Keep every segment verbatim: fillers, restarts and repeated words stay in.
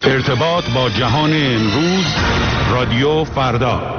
ارتباط با جهان امروز، رادیو فردا.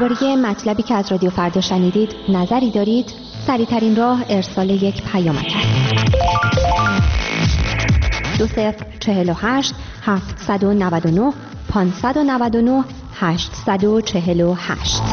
درباره مطلبی که از رادیو فردا شنیدید نظری دارید؟ سریع‌ترین راه ارسال یک پیامک است. دو صفر چهل و هشت هفتصد و نود و نه پانصد و نود و نه هشتصد و چهل و هشت.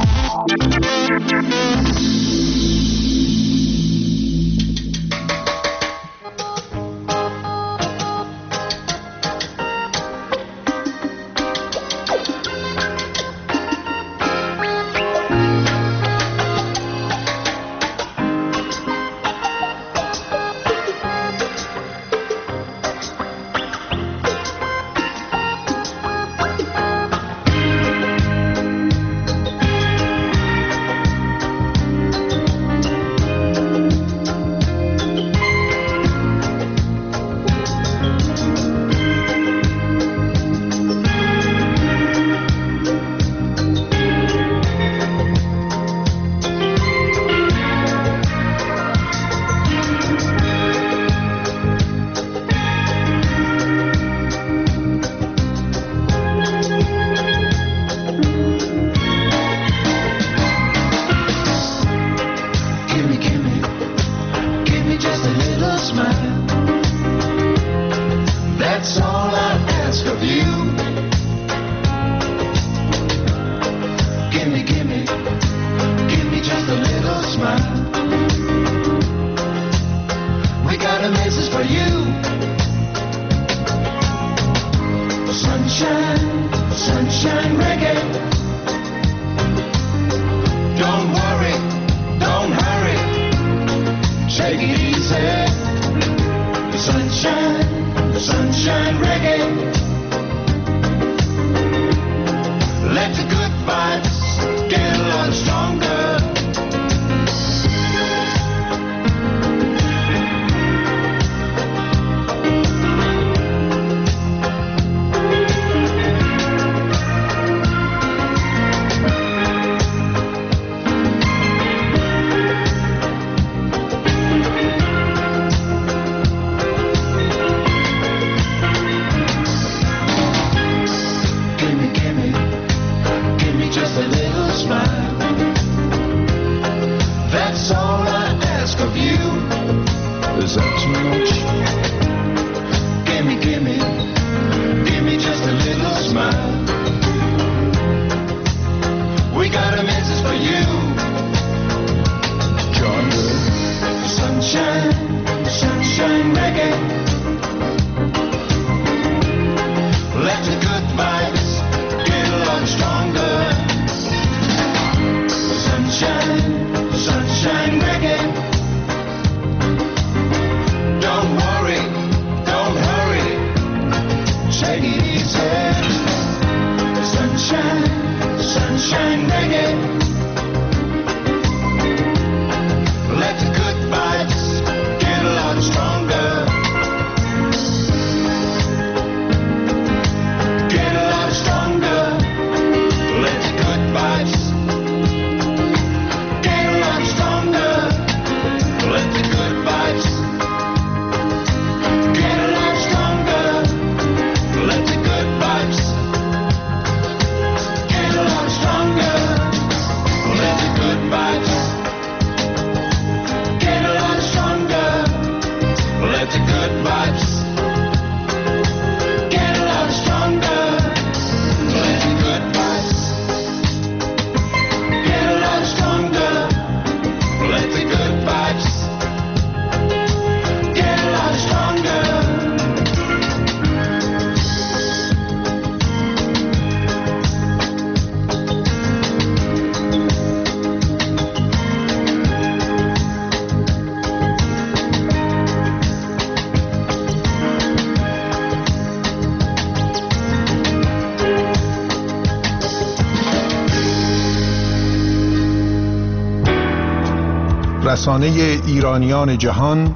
رسانه ایرانیان جهان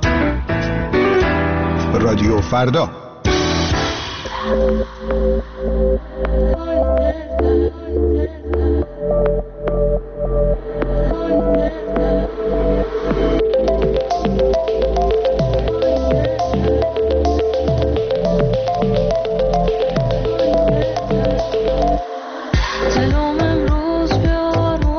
رادیو فردا. دلم امروز بیار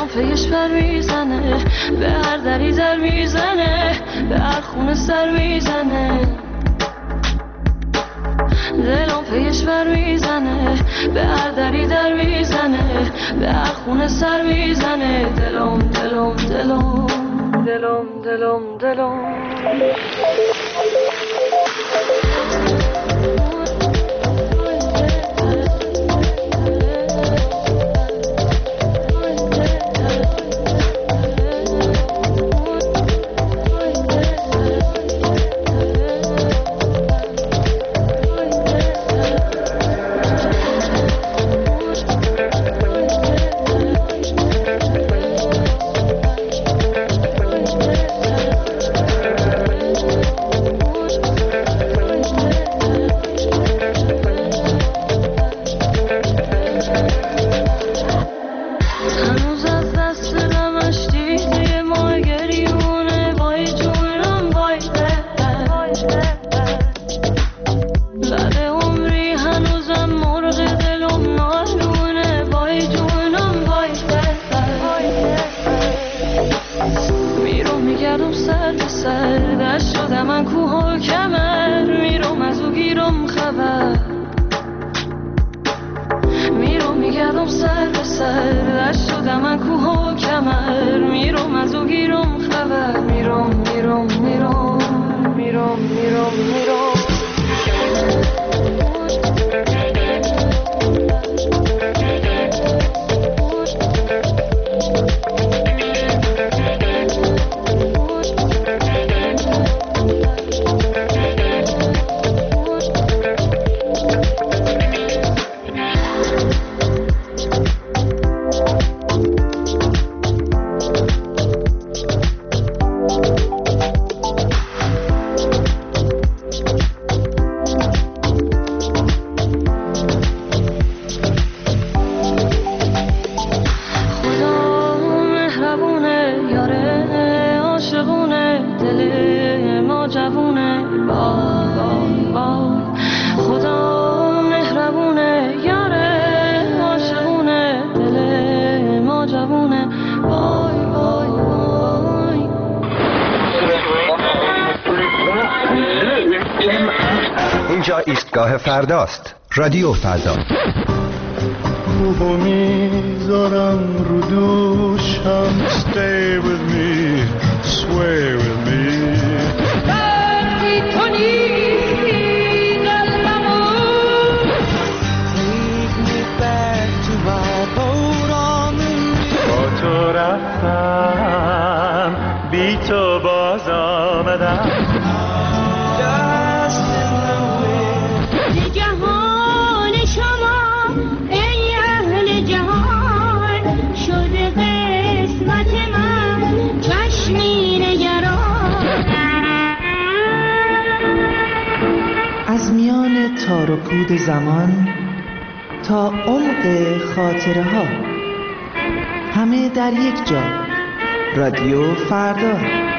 پیش بر میزنه، به هر دری در میزنه، به هر خونه سر میزنه. دلم پیش بر میزنه، به هر دری در میزنه، به هر خونه سر میزنه. دلم دلم دلم دلم دلم دلم اینجا ایستگاه فرداست. رادیو فردا. روبو میذارم رو دوشم. Stay with me, sway with me. وقتی تو نیستی قلبمون Take me back to my boat on the Nile. با تو رفتم، بی تو باز آمدم. از میان تار و پود زمان تا عمق خاطره ها، همه در یک جا. رادیو فردا.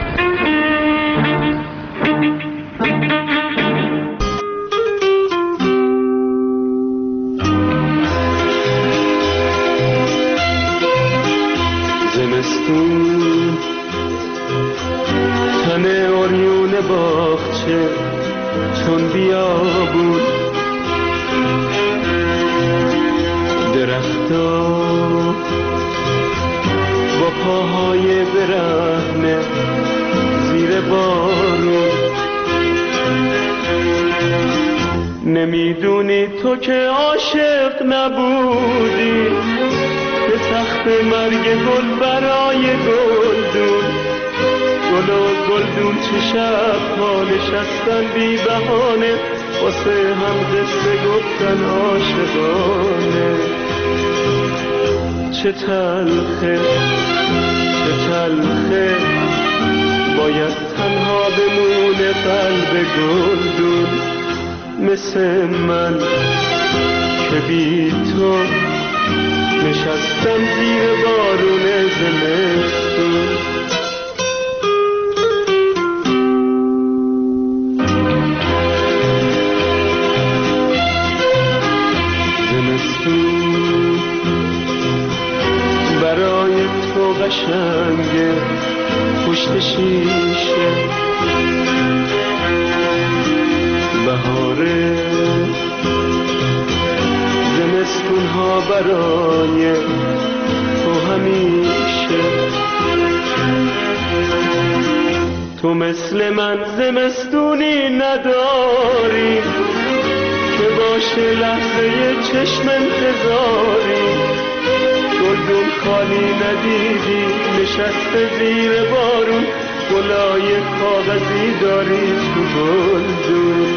زمستون تن اوریون باغچه چون بیابون، درختا با پاهای برهنه زیر بارون. نمیدونی تو که عاشق نبودی، به تخت مرگ گل برای گلدون. گل و گلدون چه شب ها نشستن بی بهانه، واسه هم قصه گفتن عاشقانه. چه تلخه چه تلخه باید تنها بمونه قلب گلدون، مثل من که بی تو نشستم زیر بارون زمستون. زمستون برای تو قشنگه پشت شیشه بهاره زمستون ها برای تو همیشه تو مثل من زمستونی نداری که باشه لحظه چشم انتظاری گلدون خالی ندیدی نشسته زیر بارون گلای کاغذی داری تو گلدون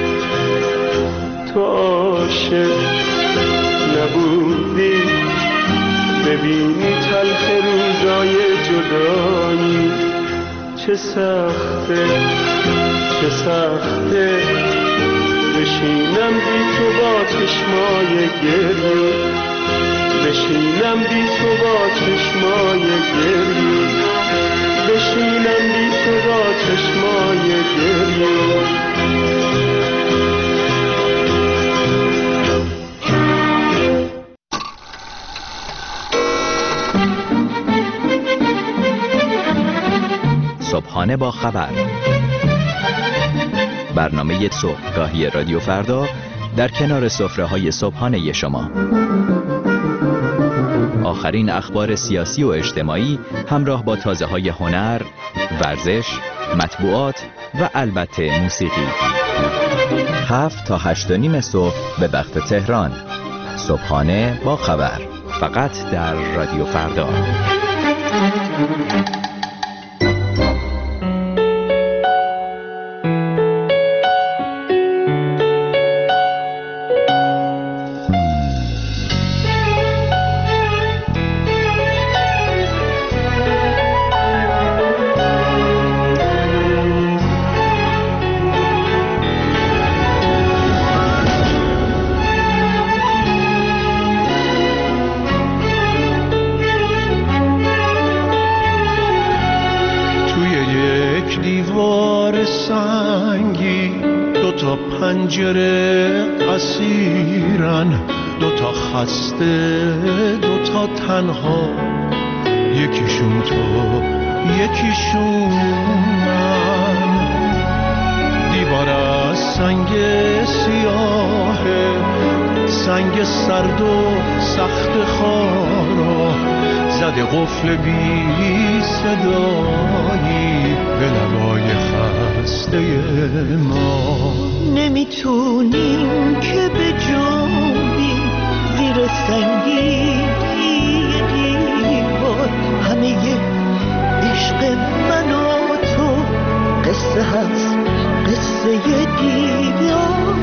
تو عاشق نبودی ببینی تلخ روزای جدایی چه سخته چه سخته بشینم بی تو با چشمای گریه بشینم بی تو با چشمای گریه بشینم بی تو با چشمای گریه صبحانه با خبر، برنامه صبحگاهی رادیو فردا در کنار سفره‌های صبحانه شما. آخرین اخبار سیاسی و اجتماعی همراه با تازه‌های هنر، ورزش، مطبوعات و البته موسیقی. هفت تا هشت و نیم صبح به وقت تهران. صبحانه با خبر، فقط در رادیو فردا. پنجره اسیرن دو تا خسته دو تا تنها یکیشون تو یکیشون من دیوار از سنگ سیاه سنگ سرد و سخت خارا زده قفل بی صدایی به لبای خسته ما نمیتونیم که به جنبیم زیر سنگی دیوار همه عشق من و تو قصه هست قصه دیوار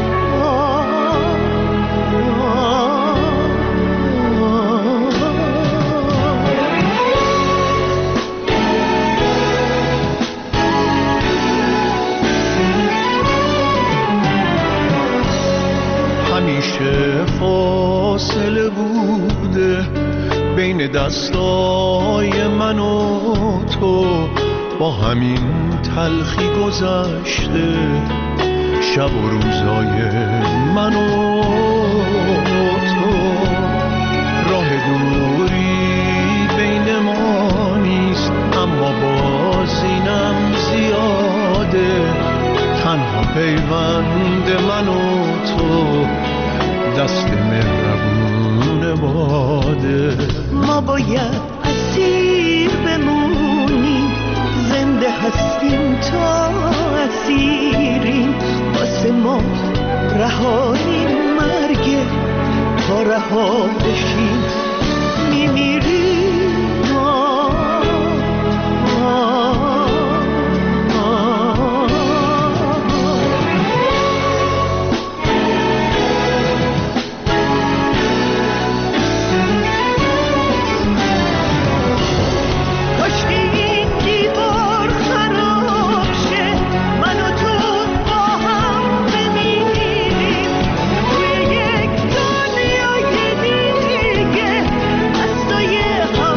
همیشه فاصله بوده بین دستای من و تو با همین تلخی گذشته شب و روزای من و تو راه دوری بین ما نیست اما باز اینم زیاده تنها پیوند من و تو دست مهربون باده ما باید اسیر بمونیم زنده هستیم تا اسیریم واسه ما رهایی مرگه تا رها بشیم میمیریم yeah.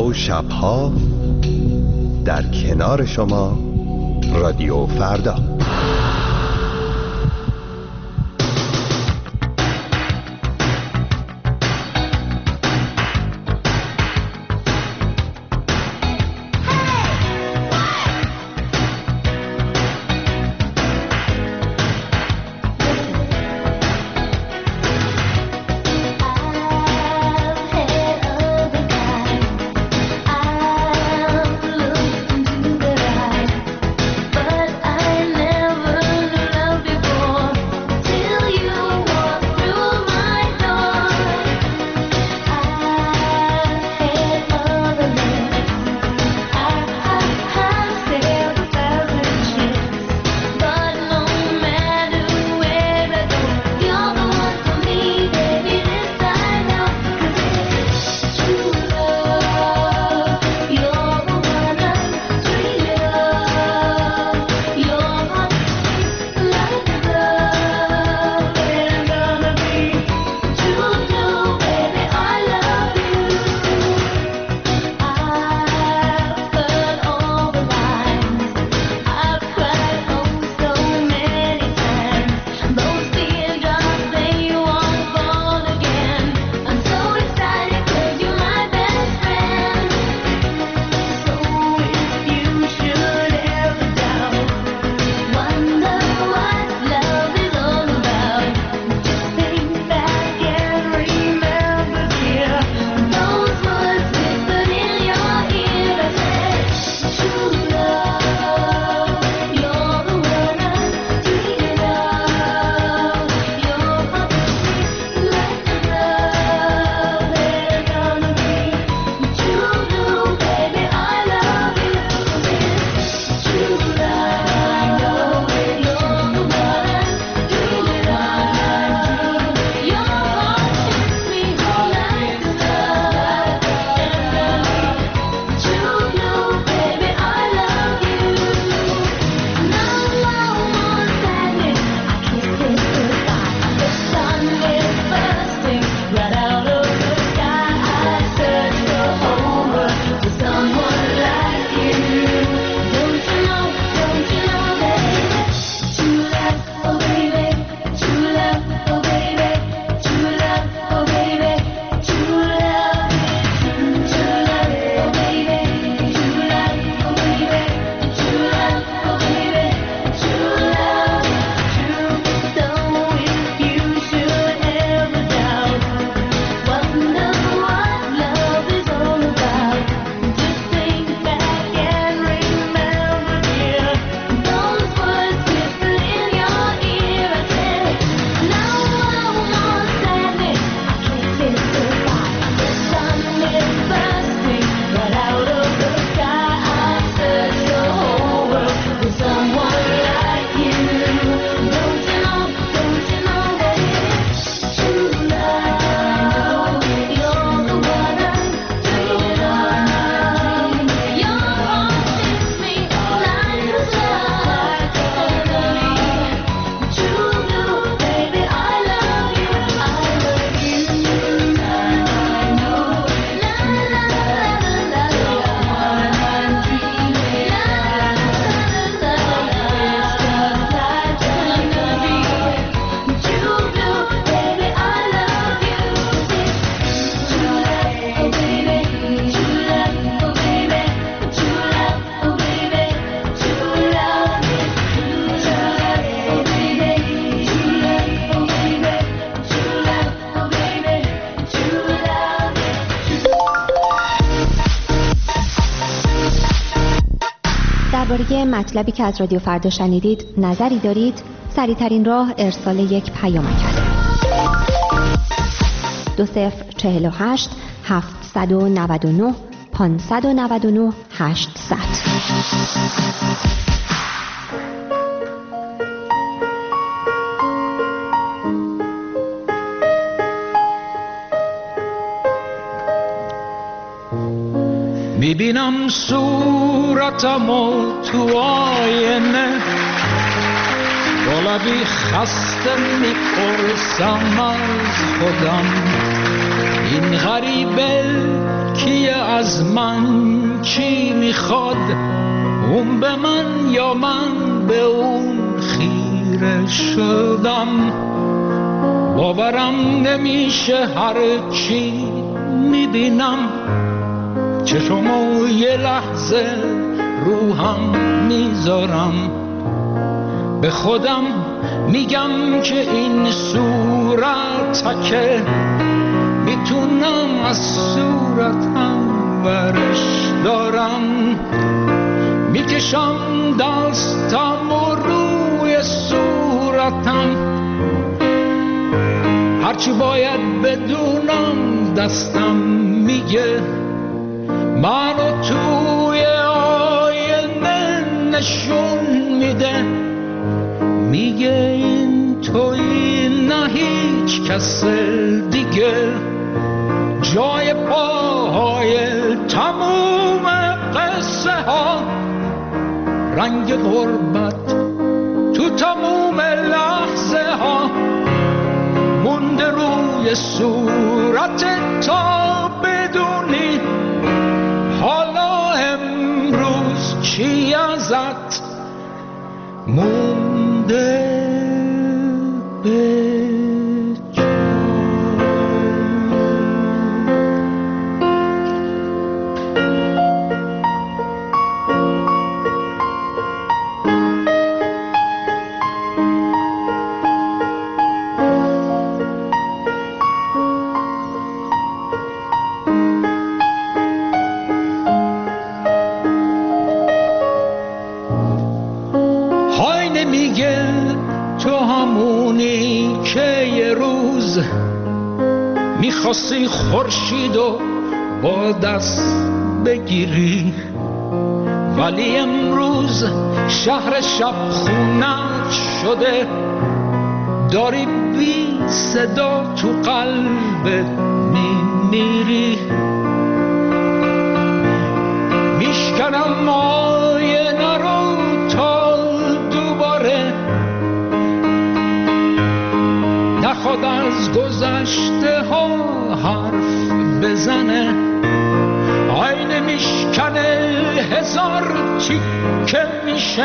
و شبها در کنار شما رادیو فردا. درباره مطلبی که از رادیو فردا شنیدید نظری دارید؟ سریع‌ترین راه ارسال یک پیامک است. دو صفر چهل و هشت هفتصد و نود و نه پانصد و نود و نه هشتصد. میبینم صورتمو تو آینه، بالا شبی خسته میپرسم از خودم این غریبه کیه، از من چی میخواد، اون به من یا من به اون خیره شدم. باورم نمیشه هر چی میبینم، چشمو یه لحظه روحم میذارم، به خودم میگم که این صورت تکه، میتونم از صورتم ورش دارم، میکشم دستم و روی صورتم، هرچی باید بدونم دستم میگه، منو توی آینه نشون میده، میگه این توی نه هیچ کس دیگه، جای پاهای تموم قصه ها، رنگ غربت تو تموم لحظه ها، مونده روی صورت تا بدونی حالا امروز چی ازت مونده به میخواستی خورشید و با دست بگیری، ولی امروز شهر شب خونت شده، داری بی صدا تو قلبت میمیری. میشکنم آینه رو تا دوباره نخواد از گذشته ها حرف بزنه، آینه میشکنه هزار تیکه میشه،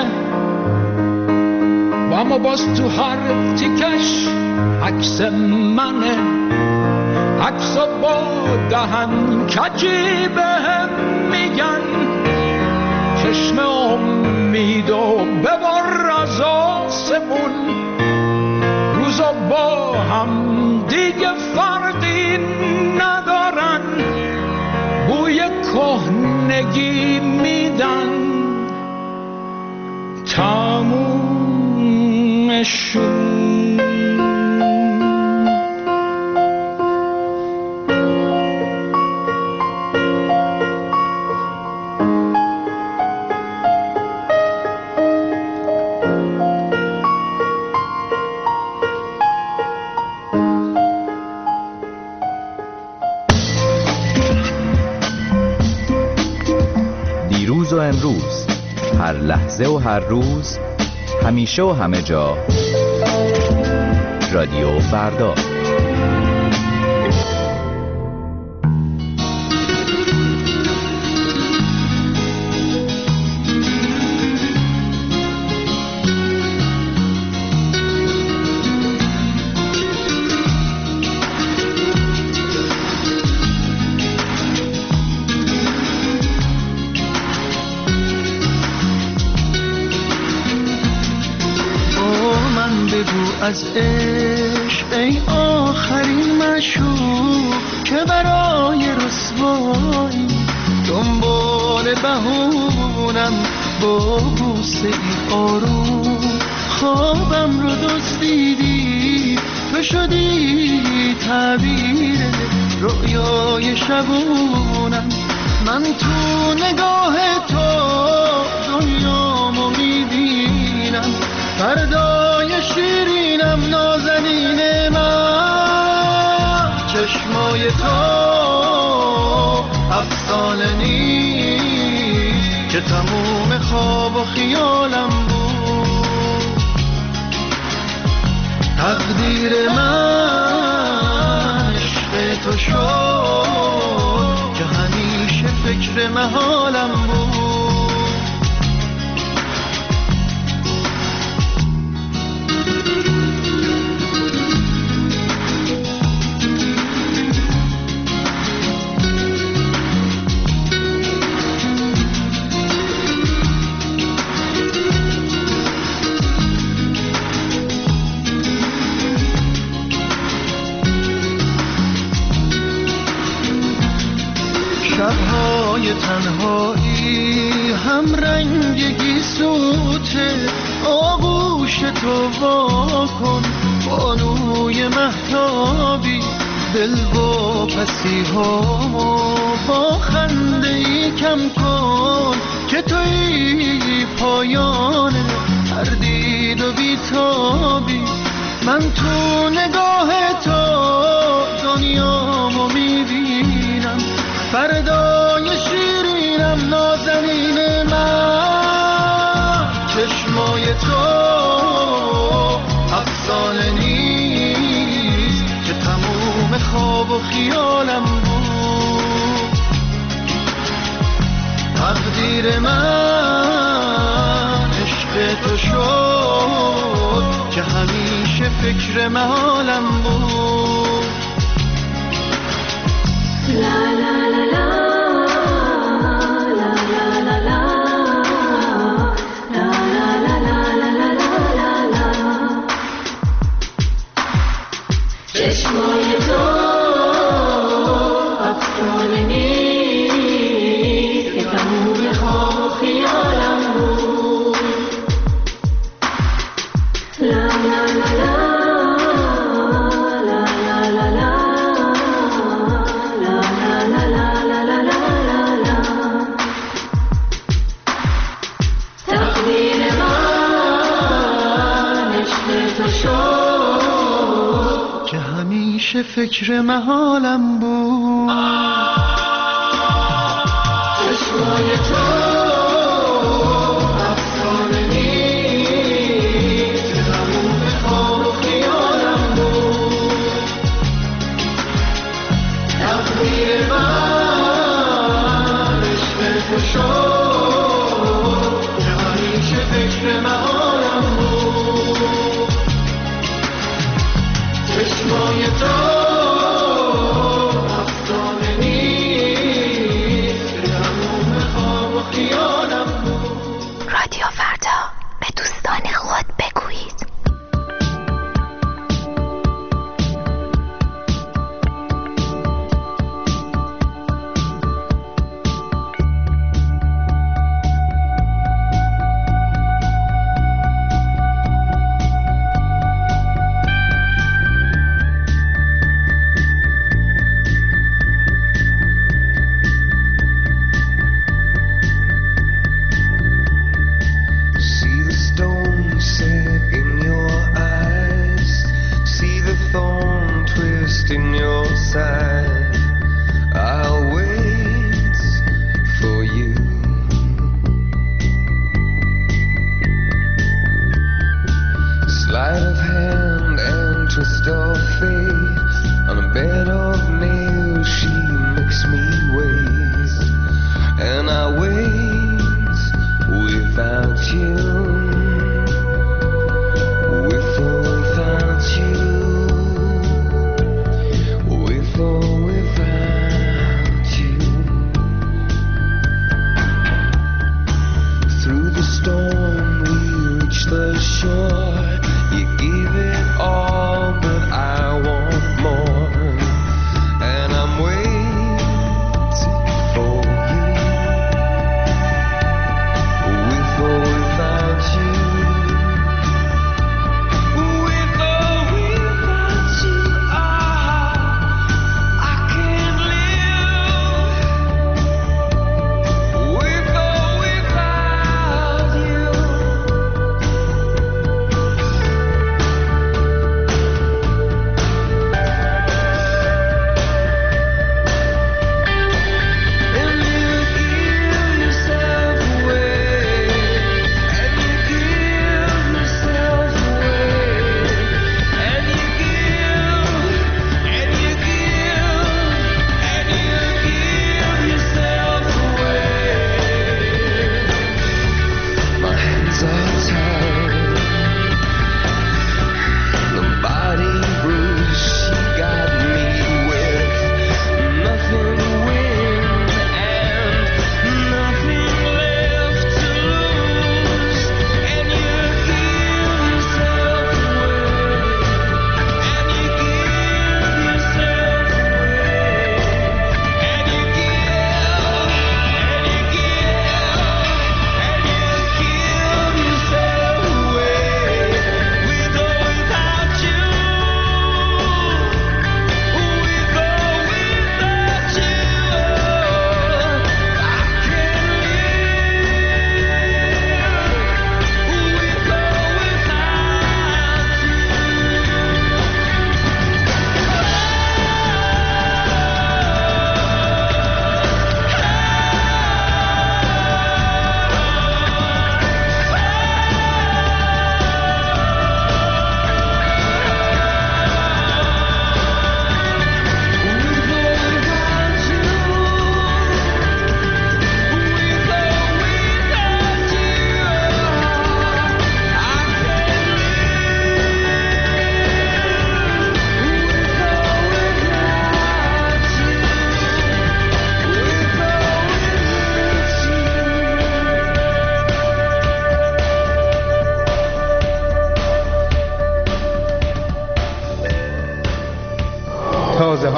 و اما باز تو هر تیکش عکس منه، عکس با دهن کجی بهم میگن، چشم امید و ببر از آسمون، روزا با هم دیگه فرقی ندارن، بوی کهنگی میدن تمومشون. و امروز، هر لحظه و هر روز، همیشه و همه جا، رادیو فردا. از عشق ای آخرین مشوق که برای رسوایی دنبال بهونم با بوسه ای آروم، خوابم رو دزدیدی تو شدی تعبیر رویای شبونم، من تو نگاه تو دنیامو میبینم، فردای شیرینم نازنین من، چشمای تو افسانه نیست که تموم خواب و خیالم بود، تقدیر من عشق تو شد که همیشه فکر محالم بود. شبهای تنهایی هم رنگی سوته، آغوش تو وا کن بانوی مهتابی، دل با پسی ها با خنده ای کم کن که توی پایان هر دید و بیتابی. من تو نگاه تو دنیامو میبینم، فردای شیرینم نازنین من. چشمای تو افسانه نیست که تموم خواب و خیالم بود. تقدیر من عشق تو شد که همیشه فکر محالم بود. لا لا لا لا چشمای تو افسانه نیست که تموم خواب و خیالم بود. لا لا لا لا لا لا لا همیشه فکر محالم بود. چشمای تو افسانه نیست که تموم خواب و خیالم بود. تقدیر من عشق تو شد که همیشه فکر محالم بود. چشمای تو افسانه نیست که تموم خواب و خیالم بود. رادیو فردا، به دوستان خود بگویید.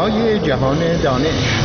برای جهان دانش.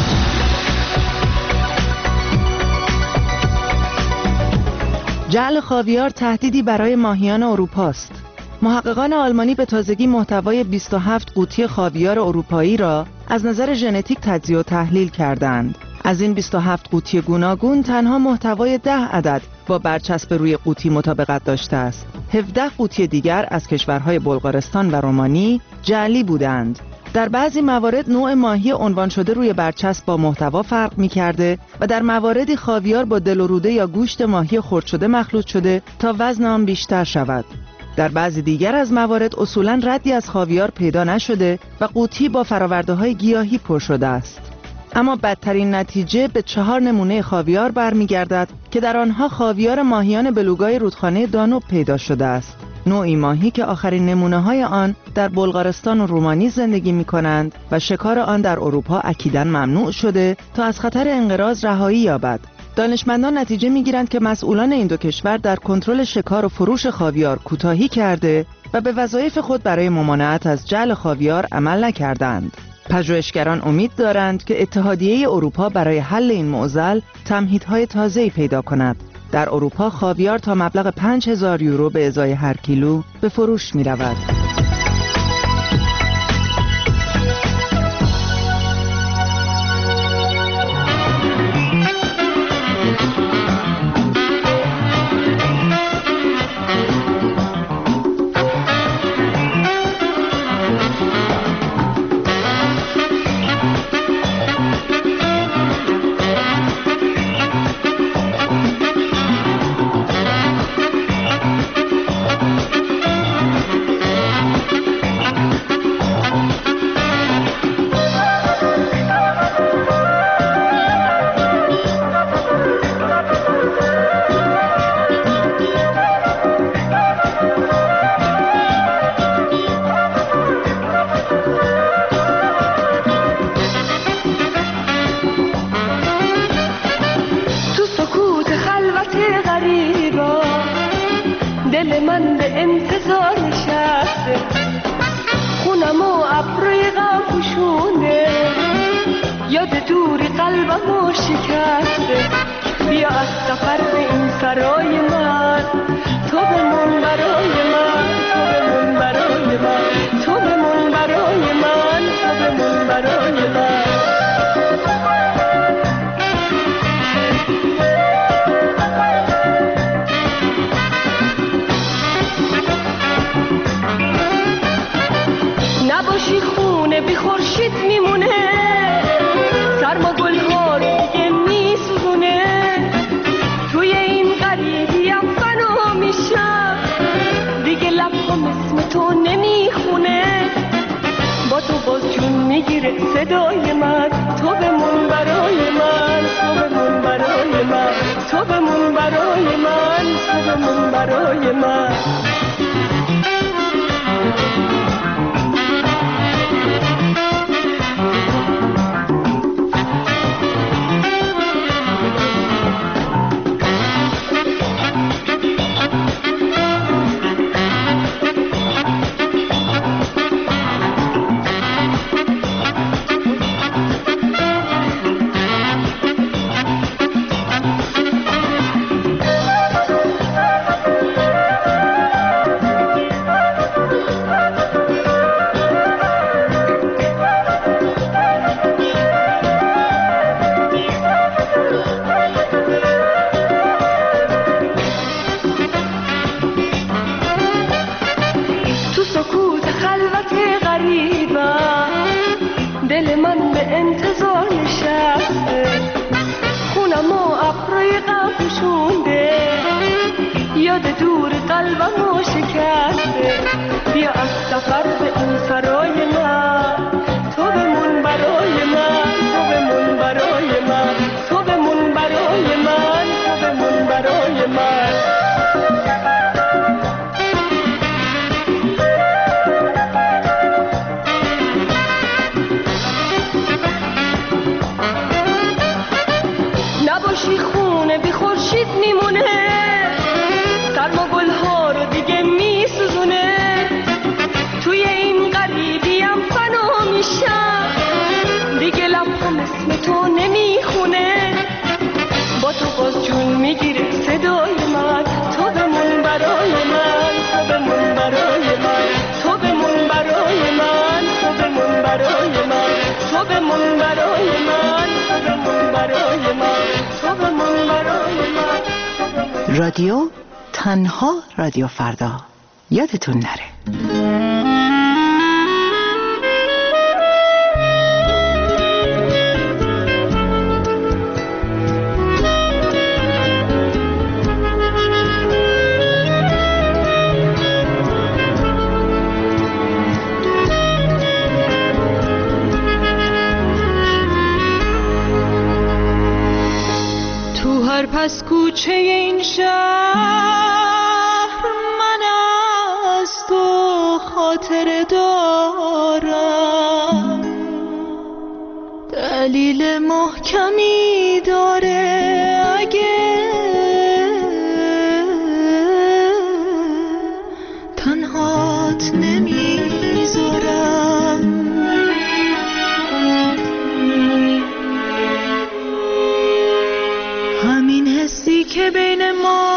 جعل خاویار تهدیدی برای ماهیان اروپاست. محققان آلمانی به تازگی محتوای بیست و هفت قوطی خاویار اروپایی را از نظر ژنتیک تجزیه و تحلیل کردند. از این بیست و هفت قوطی گوناگون تنها محتوای ده عدد با برچسب روی قوطی مطابقت داشته است. هفده قوطی دیگر از کشورهای بلغارستان و رومانی جعلی بودند. در بعضی موارد نوع ماهی عنوان شده روی برچسب با محتوا فرق می‌کرده و در مواردی خاویار با دل و روده یا گوشت ماهی خرد شده مخلوط شده تا وزن آن بیشتر شود. در بعضی دیگر از موارد اصولاً ردی از خاویار پیدا نشده و قوطی با فرآورده‌های گیاهی پر شده است. اما بدترین نتیجه به چهار نمونه خاویار برمیگردد که در آنها خاویار ماهیان بلوگای رودخانه دانوب پیدا شده است. نوعی ماهی که آخرین نمونه‌های آن در بلغارستان و رومانی زندگی می‌کنند و شکار آن در اروپا اکیداً ممنوع شده تا از خطر انقراض رهایی یابد. دانشمندان نتیجه می‌گیرند که مسئولان این دو کشور در کنترل شکار و فروش خاویار کوتاهی کرده و به وظایف خود برای ممانعت از جعل خاویار عمل نکردند. پژوهشگران امید دارند که اتحادیه اروپا برای حل این معضل تمهیدهای تازه‌ای پیدا کند. در اروپا خاویار تا مبلغ پنج هزار یورو به ازای هر کیلو به فروش می رود. صدای من تو بمون برای من، تو بمون برای من، تو بمون برای من، تو بمون برای من. نباشی خونه بی خورشید میمونه، سرما گلها رو رادیو تنها رادیو فردا، یادتون نره. پس کوچه این شهر من از تو خاطر دارم، دلیل محکمی داره اگه تنهات نمیذارم. همین حسی که بین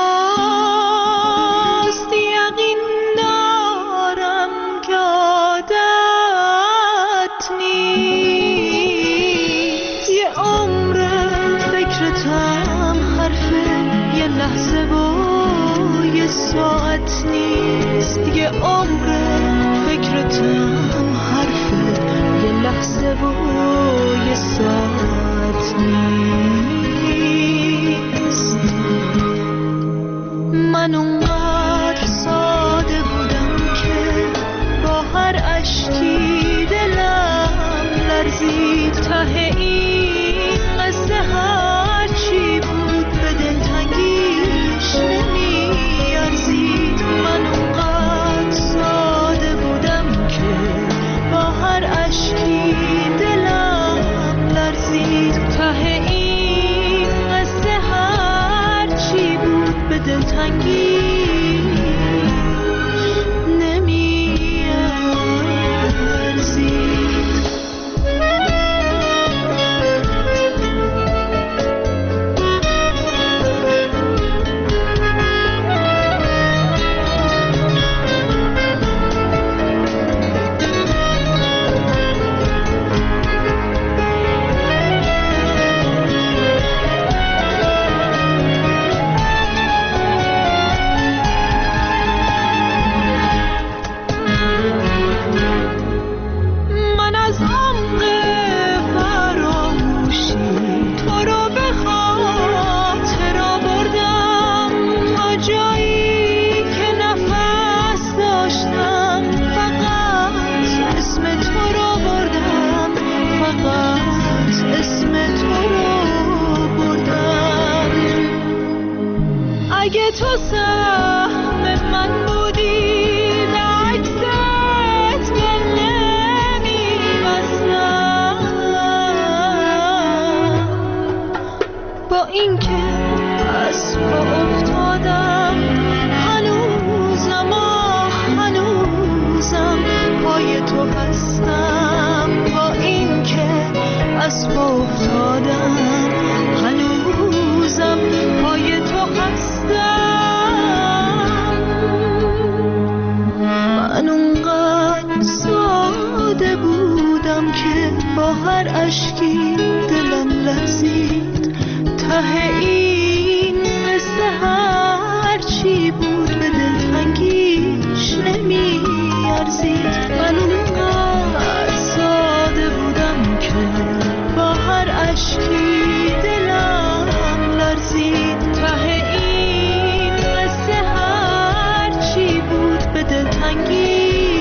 ماست یقین دارم که عادت نیست. یه عمر فکرتم حرفه یه لحظه و یه ساعت نیست. یه عمر فکرتم حرفه یه لحظه و یه ساعت نیست. من اونقدر ساده بودم که با هر اشکی دلم لرزید. ته این قصه هر چی بود به دلتنگیش نمیارزید. من اونقدر ساده بودم که با هر اشکی دلم لرزید. ته این قصه هر چی بود به دلتنگی تو سهم من بودی به عکست دل نمی‌بستم. با اینکه از پا افتادم هنوزم آه هنوزم پای تو هستم. با اینکه از پا افتادم هنوزم پای تو هستم. من اونقدر ساده بودم که با هر اشکی دلم لرزید. ته این قصه هر چی بود به دلتنگیش نمیارزید. من اونقدر ساده بودم که با هر اشکی دلم لرزید. ته این قصه هر چی بود به دلتنگی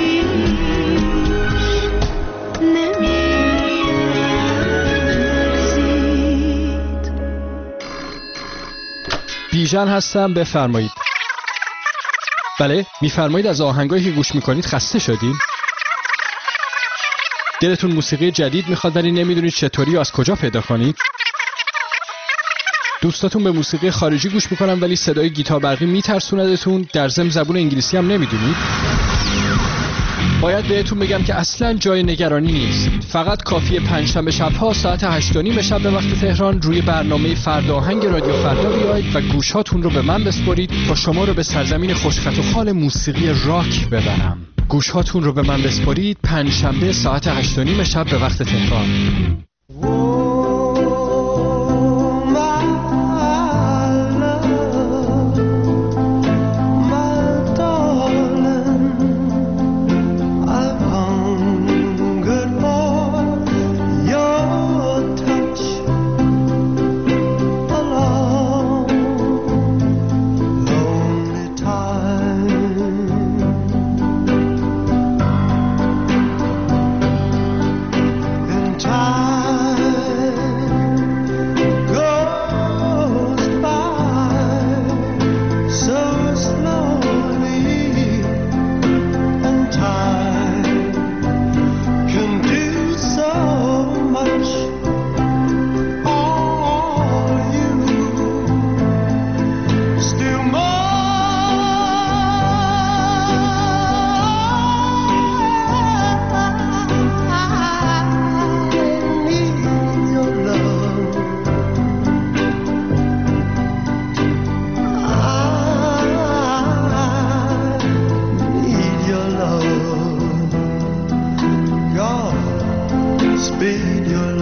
نمیارزید. بیژن هستم، بفرمایید. بله، میفرمایید از آهنگایی که گوش میکنید خسته شدین؟ دلتون موسیقی جدید میخواد ولی نمیدونید چطوری و از کجا پیدا کنید؟ دوستاتون به موسیقی خارجی گوش میکنن ولی صدای گیتار برقی میترسوندتون، در ضمن زبون انگلیسی هم نمیدونید؟ باید بهتون بگم که اصلا جای نگرانی نیست. فقط کافیه پنجشنبه شب‌ها ساعت هشت و نیم شب به وقت تهران روی برنامه فردا آهنگ رادیو فردا بیاید و گوشهاتون رو به من بسپارید تا شما رو به سرزمین خوشخط و خال موسیقی راک ببرم. گوشهاتون رو به من بسپارید پنجشنبه ساعت هشت و نیم شب به وقت تهران.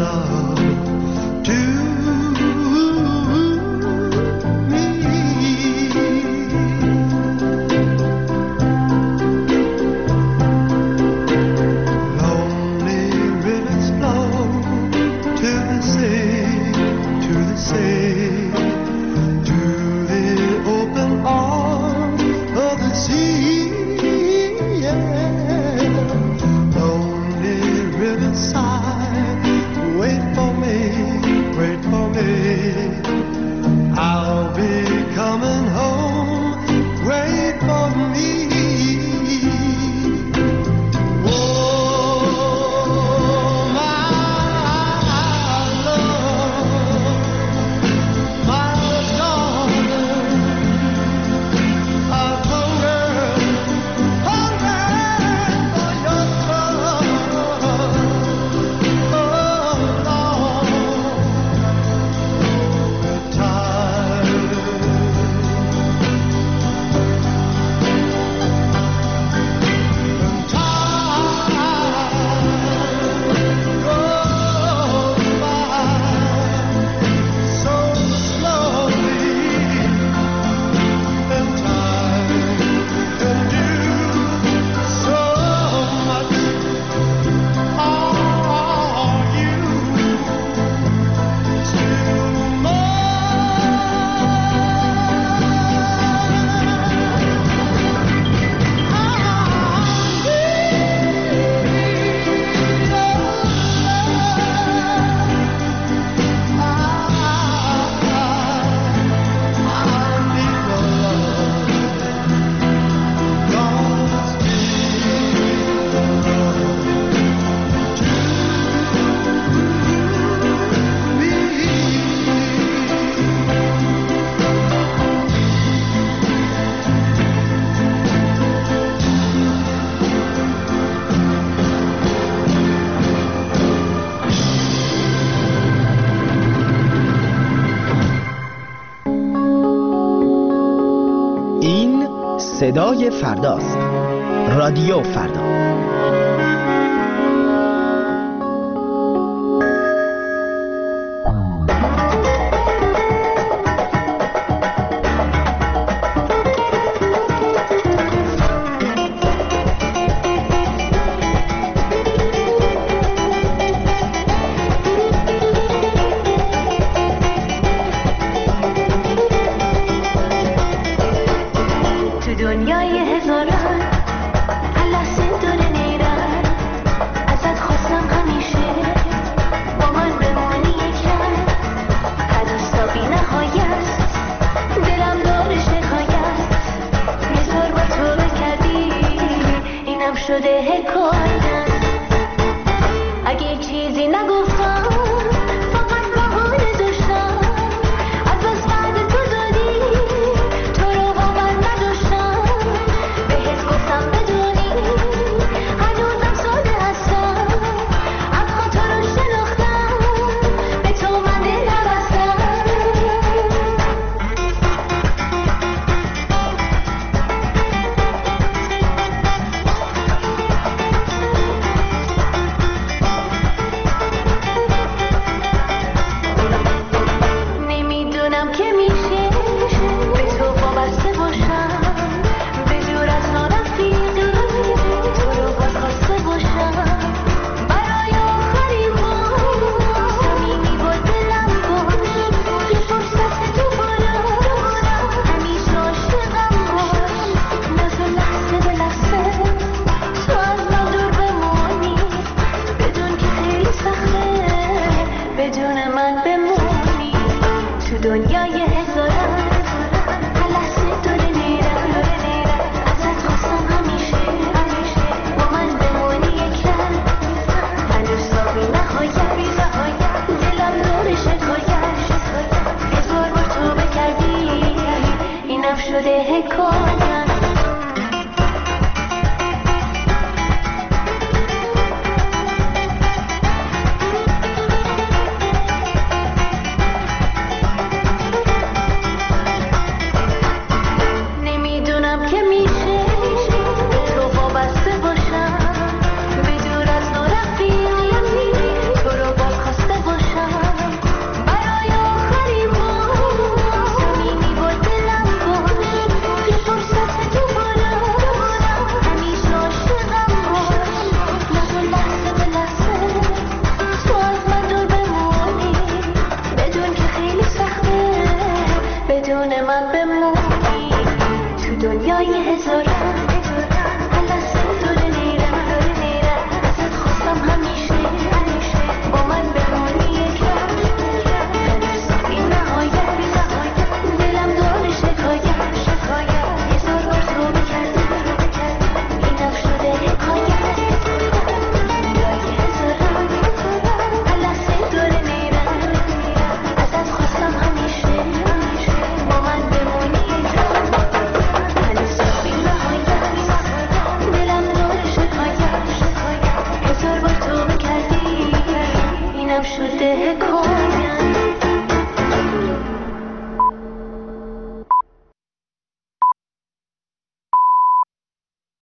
صدای فرداست. رادیو فردا. شده حکایت